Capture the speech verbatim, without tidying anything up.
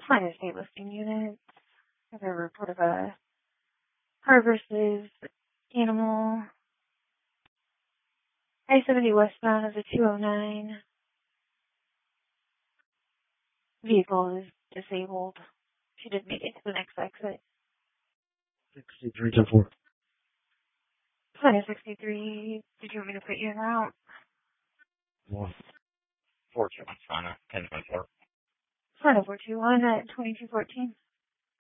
Finest state listing units. I have a report of a car versus animal. I seventy westbound is a two oh nine. Vehicle is disabled. She did make it to the next exit. sixty-three ten four. Finest sixty-three. Did you want me to put you in route? One. four two one, Sana, ten four. Final four two one at twenty-two fourteen.